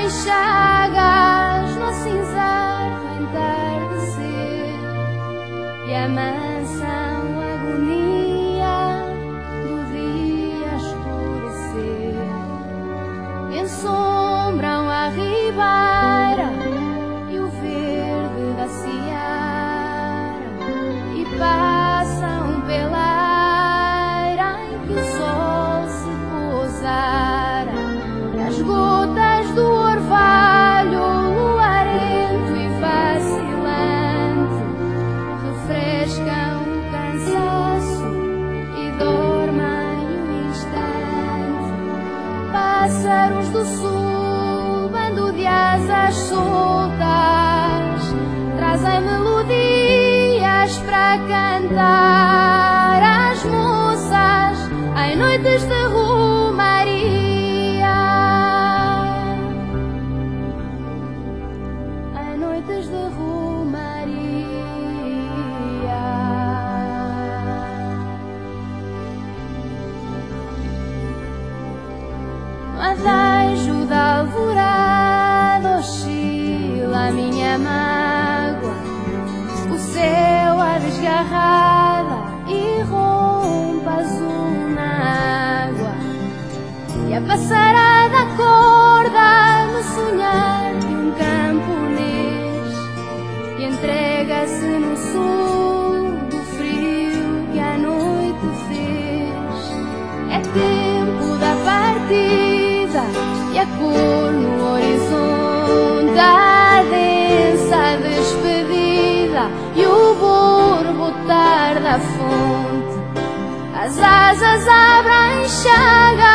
em chagas no cinzento entardecer e a mansão agonia do dia escurecer. Ensombram a ribeira e o verde da seara e passam pela eira em que o sol se pousara. As gotas do orvalho, luarento e vacilante, refrescam o cansaço e dormem um instante. Pássaros do sul, bando de asas soltas, trazem melodias para cantar às moças em noites de romaria. Noites de romaria. No adejo da alvorada oscila a minha mágoa, o céu a desgarrada e rompe azul na água, e a passarada acorda no sonhar de um camponês que entrega-se no sul do frio que a noite fez. É tempo da partida e a cor no horizonte, a densa despedida e o borbotar da fonte. As asas abrem chagas